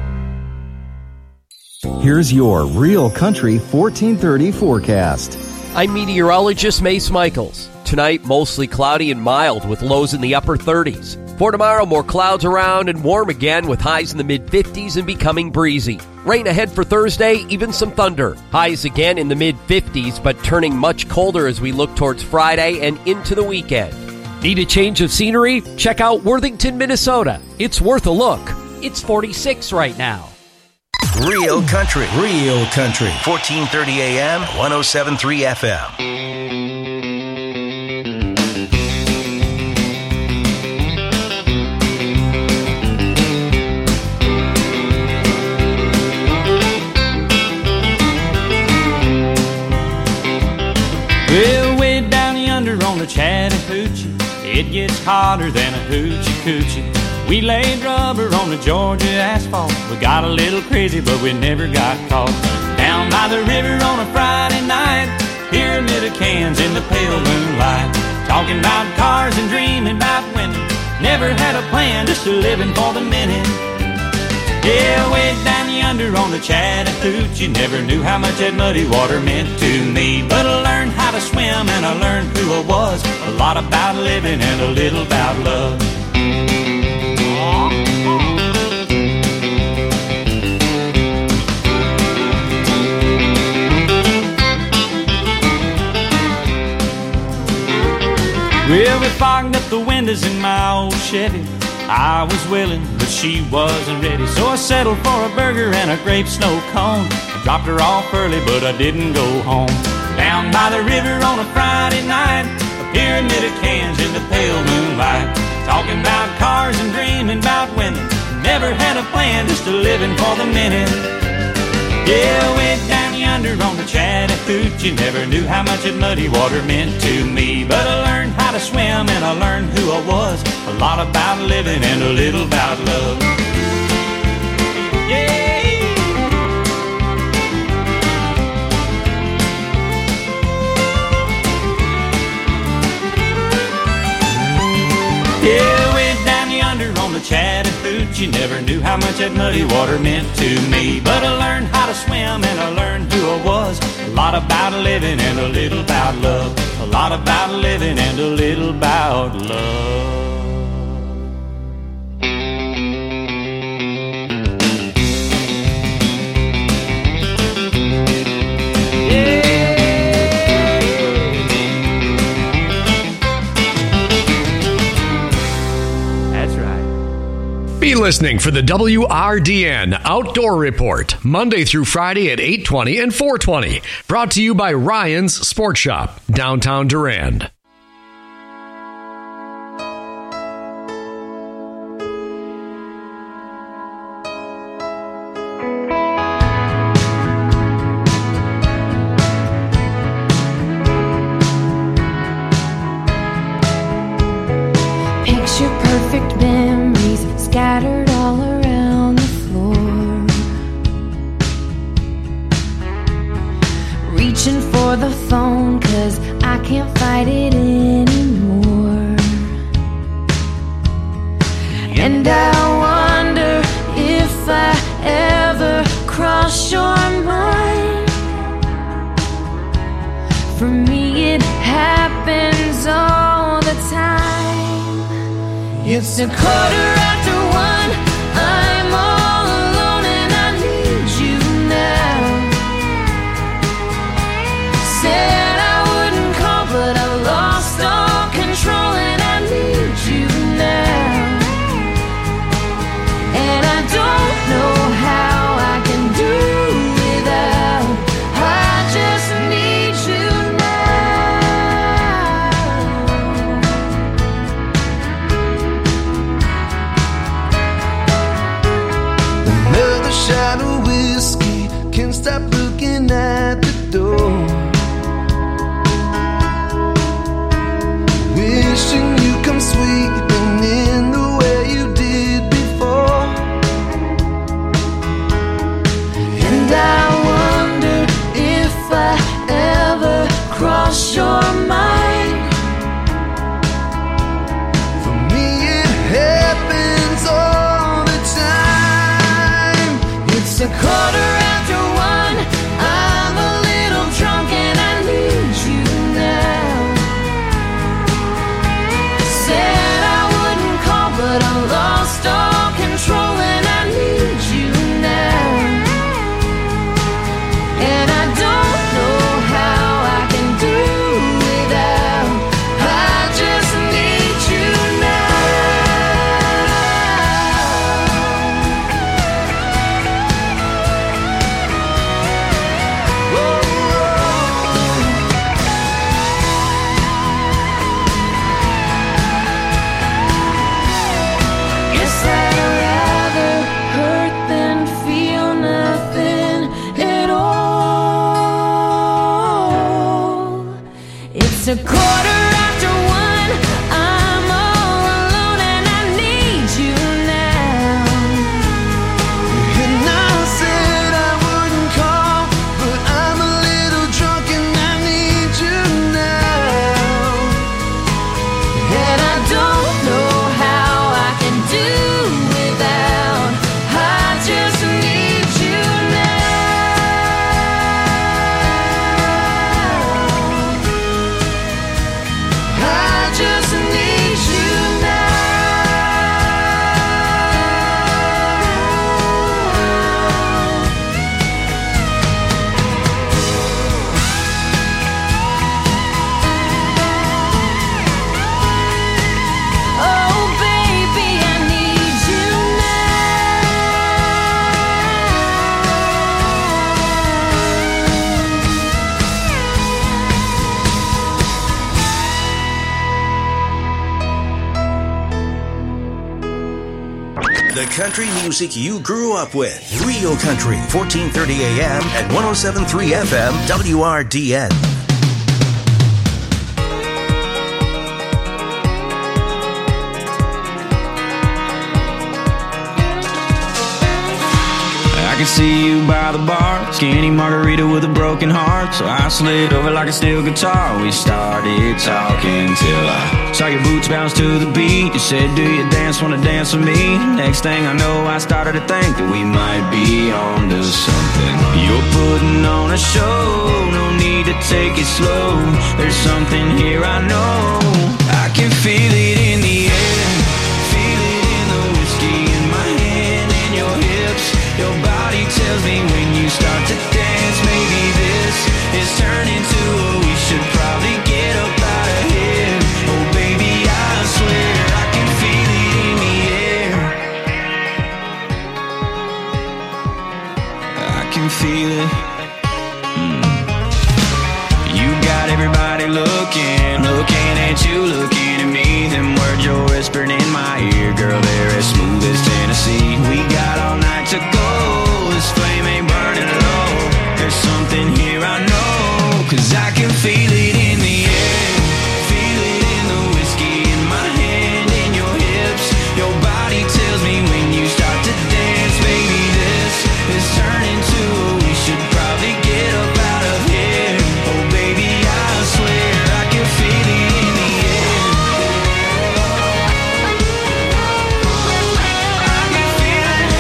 S9: Here's your Real Country fourteen thirty forecast.
S10: I'm meteorologist Mace Michaels. Tonight, mostly cloudy and mild with lows in the upper thirties. For tomorrow, more clouds around and warm again with highs in the mid-fifties and becoming breezy. Rain ahead for Thursday, even some thunder. Highs again in the mid-fifties, but turning much colder as we look towards Friday and into the weekend. Need a change of scenery? Check out Worthington, Minnesota. It's worth a look. It's forty-six right now.
S11: Real Country. Real Country. fourteen thirty A M, one oh seven point three F M.
S12: Well, way down yonder on the Chattahoochee, it gets hotter than a hoochie coochie. We laid rubber on the Georgia asphalt. We got a little crazy, but we never got caught. Down by the river on a Friday night, pyramid of cans in the pale moonlight. Talking about cars and dreaming about women. Never had a plan, just a living for the minute. Yeah, way down yonder on the Chattahoochee. Never knew how much that muddy water meant to me. But I learned how to swim and I learned who I was. A lot about living and a little about love. Well, we fogged up the windows in my old Chevy. I was willing, but she wasn't ready. So I settled for a burger and a grape snow cone. I dropped her off early, but I didn't go home. Down by the river on a Friday night, a pyramid of cans in the pale moonlight. Talking about cars and dreaming about women. Never had a plan, just a living for the minute. Yeah, way down yonder on the Chattahoochee. Never knew how much that muddy water meant to me. But I learned how to swim and I learned who I was. A lot about living and a little about love. Yeah. Yeah, way down yonder on the Chattahoochee. Never knew how much that muddy water meant to me. But I learned how to swim and I learned who I was. A lot about living and a little about love. A lot about living and a little about love.
S13: Be listening for the W R D N Outdoor Report, Monday through Friday at eight twenty and four twenty. Brought to you by Ryan's Sports Shop, downtown Durand.
S14: Picture perfect memories scattered all around the floor. Reaching for the phone 'cause I can't fight it anymore. And I wonder if I ever cross your mind. For me it happens all the time. It's a quarter after one, I'm all alone and I need you now. Said I wouldn't call, but I've lost all control and I need you now. And I don't know how I can do without, I just need you
S15: Another shot of whiskey, can't stop looking at the door. Wishing you come sweeping in the way you did before.
S14: And I wonder if I ever cross your mind.
S15: For me it happens all the time.
S14: It's a quarter after one, I'm a little drunk and I need you now. Said I wouldn't call, but I lost all control and I need you now. And I don't know how I can do without, I just need you now.
S11: country music you grew up with. Real Country, fourteen thirty A M and one oh seven point three F M, W R D N.
S16: I can see you by the bar, skinny margarita with a broken heart. So I slid over like a steel guitar. We started talking till I saw your boots bounce to the beat. You said, do you dance, wanna dance with me? Next thing I know, I started to think that we might be on to something. You're putting on a show, no need to take it slow. There's something here I know, I can feel it in the air. Feel it in the whiskey in my hand and your hips. Your body tells me when you start to dance, maybe this is turning to a we should probably get up out of here. Oh baby, I swear I can feel it in the air. I can feel it. Mm. You got everybody looking, looking at you, looking at me. Them words you're whispering in my ear, girl, they're as smooth as Tennessee. We got all night to go. This flame ain't burning low. There's something here I know, 'cause I can feel it in the air. Feel it in the whiskey in my hand and your hips. Your body tells me when you start to dance, baby, this is turning to we should probably get up out of here. Oh baby, I swear I can feel it in the air. I can feel it.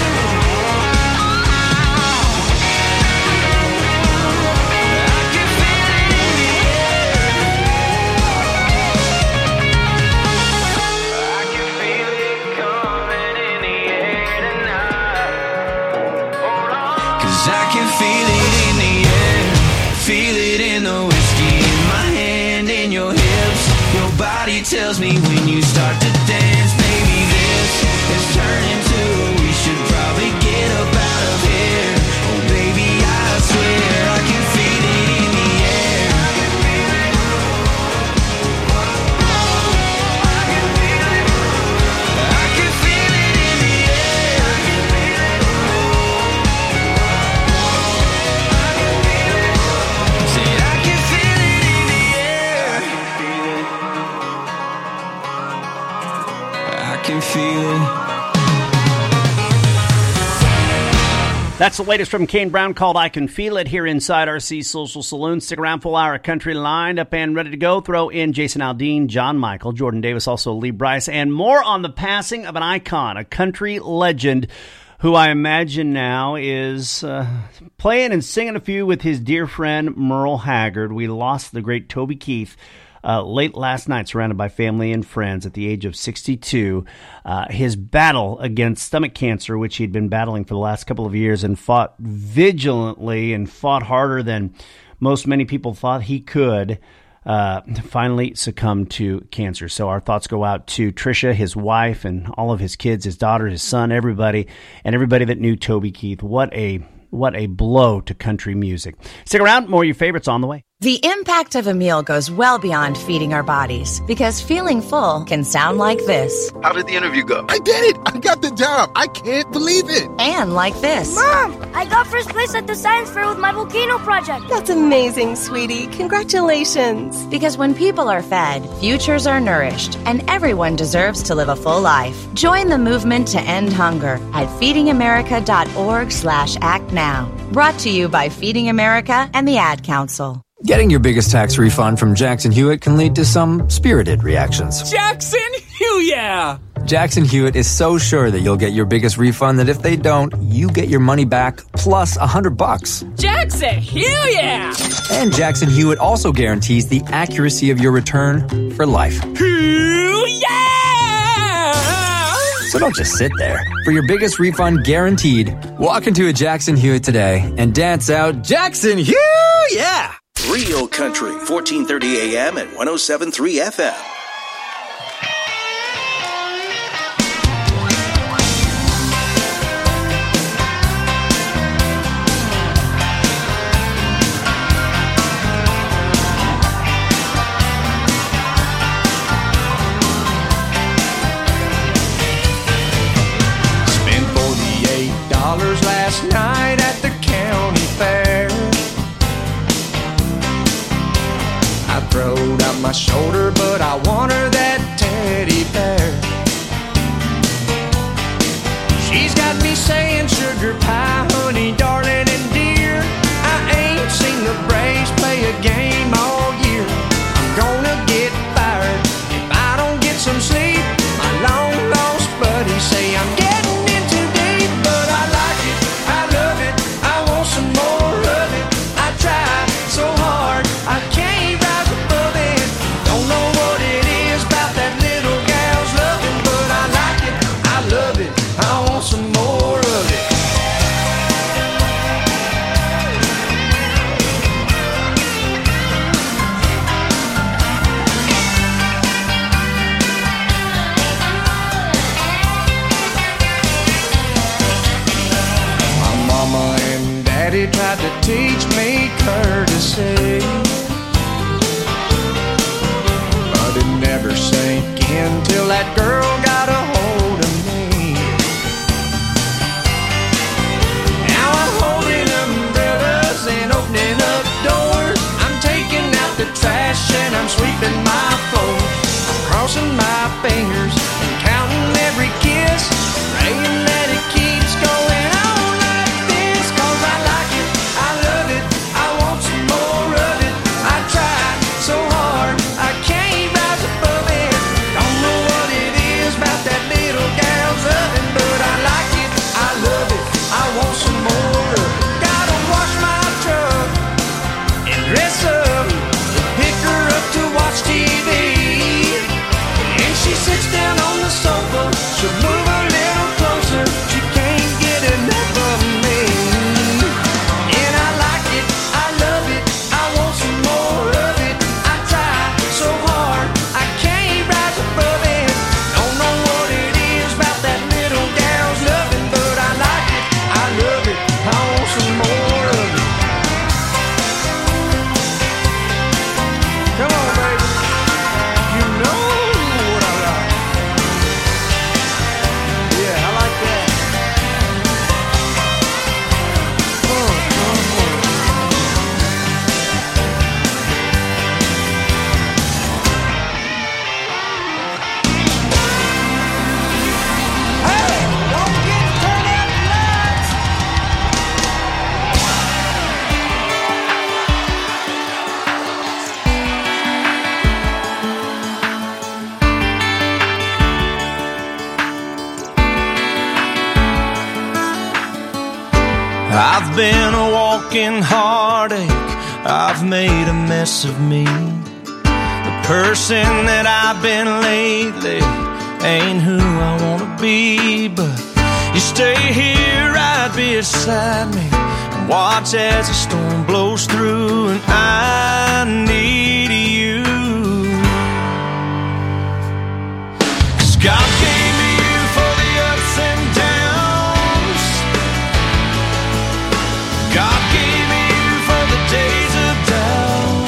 S16: I can feel it in the air, feel it in the whiskey in my hand and your hips. Your body tells me when you start to dance, maybe this is turning to we should probably get up out of here. Oh baby, I swear I can feel it in the air. I can feel it. I can feel it. I can feel it in the air. I can feel it. Can feel it.
S17: That's the latest from Kane Brown called I Can Feel It here inside R C Social Saloon. Stick around, full hour country lined up and ready to go. Throw in Jason Aldean, John Michael, Jordan Davis, also Lee Bryce, and more on the passing of an icon, a country legend who I imagine now is uh, playing and singing a few with his dear friend Merle Haggard. We lost the great Toby Keith Uh, late last night, surrounded by family and friends at the age of sixty-two. Uh, his battle against stomach cancer, which he'd been battling for the last couple of years and fought vigilantly and fought harder than most many people thought he could, uh, finally succumbed to cancer. So our thoughts go out to Tricia, his wife, and all of his kids, his daughter, his son, everybody, and everybody that knew Toby Keith. What a What a blow to country music. Stick around, more of your favorites on the way.
S18: The impact of a meal goes well beyond feeding our bodies, because feeling full can sound like this.
S19: How did the interview go? I did it! I got the job! I can't believe it!
S18: And like this.
S20: Mom, I got first place at the science fair with my volcano project.
S21: That's amazing, sweetie. Congratulations.
S18: Because when people are fed, futures are nourished, and everyone deserves to live a full life. Join the movement to end hunger at feedingamerica.org slash act now. Brought to you by Feeding America and the Ad Council.
S22: Getting your biggest tax refund from Jackson Hewitt can lead to some spirited reactions.
S23: Jackson Hewitt!
S22: Jackson Hewitt is so sure that you'll get your biggest refund that if they don't, you get your money back plus a hundred bucks.
S23: Jackson Hewitt!
S22: And Jackson Hewitt also guarantees the accuracy of your return for life.
S23: Hewitt!
S22: So don't just sit there. For your biggest refund guaranteed, walk into a Jackson Hewitt today and dance out Jackson Hewitt! Yeah!
S11: Real Country, fourteen thirty A M and one oh seven point three F M.
S15: last night at the county fair. I throwed out my shoulder, but I want her that teddy bear. She's got me saying sugar pie, honey, darling, and dear. I ain't seen the Braves play a game all year. I'm gonna get fired if I don't get some sleep. My long lost buddies say I'm getting in too deep, but I like it, I love it, I want some more of it. I try so hard, I can't rise above it. Don't know what it is about that little gal's loving, but I like it, I love it, I want some more of it. My mama and daddy tried to teach me courtesy, but it never sank in till that girl got a hold of me. Now I'm holding umbrellas and opening up doors. I'm taking out the trash and I'm sweeping my floor. I'm crossing my fingers and counting every kiss, praying that it keeps going on like this. Cause I like it, I love it, I want some more of it. I try so hard, I can't rise above it. Don't know what it is about that little gal's oven, but I like it, I love it, I want some more of it. Gotta wash my truck and dress up and pick her up to watch T V. And she sits down on the sofa, she'll move a little closer, she can't get enough of me. And I like it, I love it, I want some more of it. I try so hard, I can't rise above it. Don't know what it is about that little gal's loving, but I like it, I love it, I want some more of it. Come on, baby, you know what I like. Yeah, I like that. Uh, uh, uh. Hey, don't get turned out the lights.
S16: I've been a walking heartache, I've made a mess of me. The person that I've been lately ain't who I wanna be. But you stay here right beside me and watch as the storm blows through, and I need you. 'Cause God gave me you for the ups and downs. God gave me you for the days of doubt,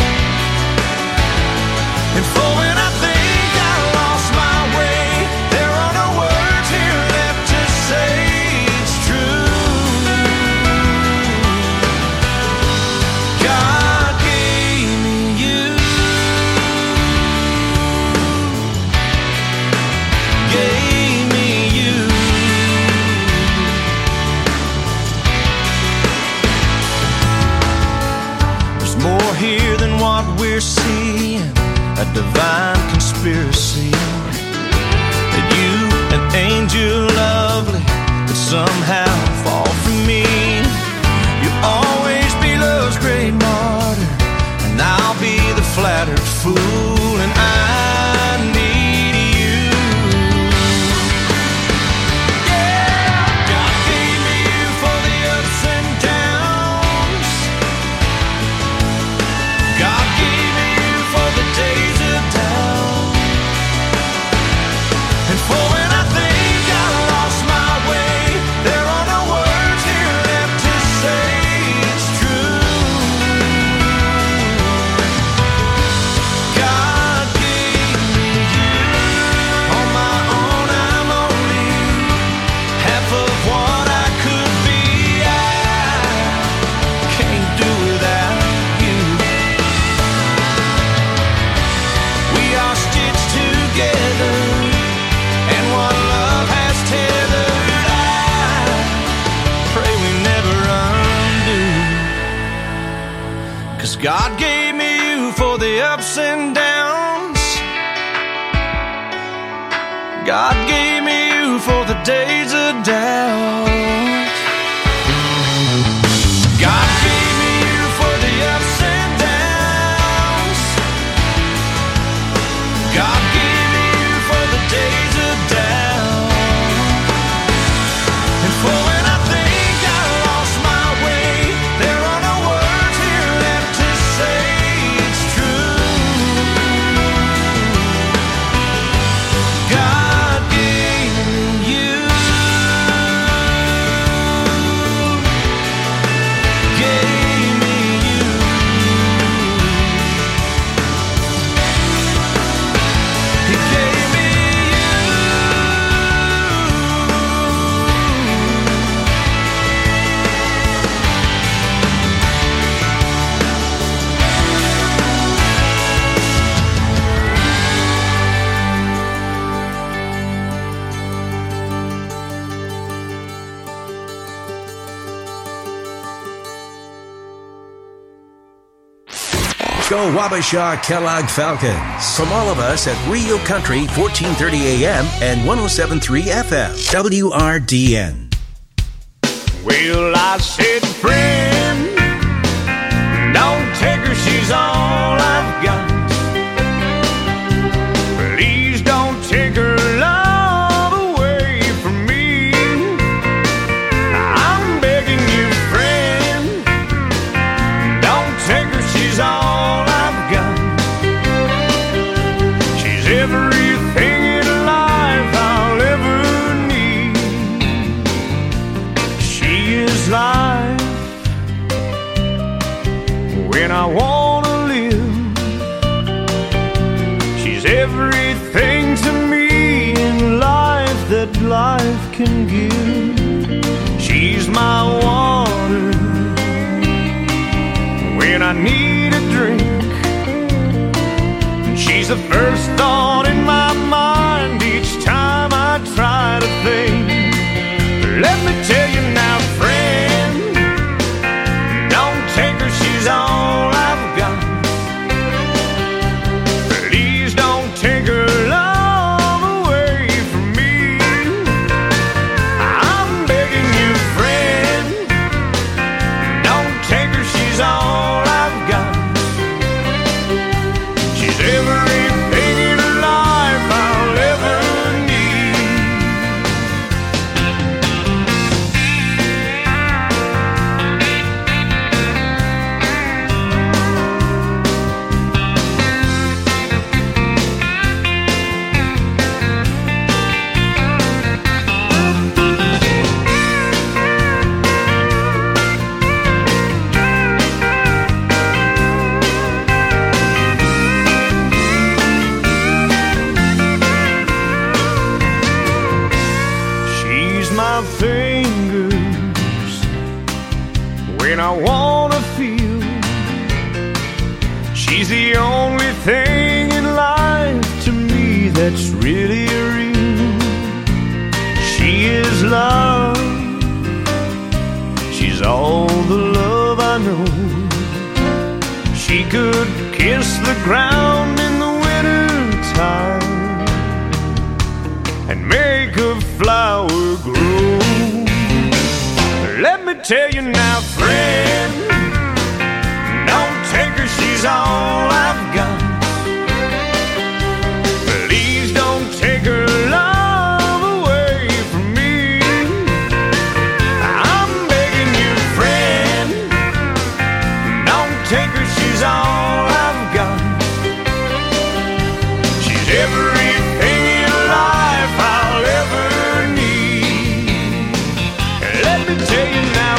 S16: and for when I think I lost my way, there are no words here left to say it's true. God gave me you, gave me you. There's more here than what we're seeing, a divine conspiracy. That you, an angel lovely, could somehow fall from me. You'll always be love's great martyr, and I'll be the flattered fool, and I need you. Yeah, God gave me you for the ups and downs. God gave me you for the days of doubt, and for when I think I lost my way, there are no words
S15: God gave me you for the ups and downs. God gave me you for the days of doubt. God gave me you for the ups and downs. God gave me you for the days of doubt. And for when I think I lost my way, there are no words here left to say it's true. God gave me you. Gave me you. He gave me
S11: Go Wabasha Kellogg Falcons. From all of us at Rio Country, fourteen thirty A M and one oh seven point three F M. W R D N.
S15: Well, I said, friend, don't take her, she's all I've got. Please don't take her love away from me. I'm begging you, friend, don't take her, she's all I've got. She's everything in life I'll ever need. She is life when I want to live. She's everything to me in life that life can give. She's my water when I need a drink. And she's the first thought in my mind each time I try to think. Let me tell you now, friend, don't take her, she's all I've got. Please don't take her love away from me. I'm begging you, friend, don't take her, she's all I've got. She's everything in life I'll ever need. She's my fingers when I wanna feel. She's the only thing in life to me that's really real. She is love. She's all the love I know. She could kiss the ground in the winter time and make a flower grow. Let me tell you now, friend, don't take her, she's all I've got. Please don't take her love away from me. I'm begging you, friend, don't take her, she's all I've got. She's everything in life I'll ever need. Let me tell you now.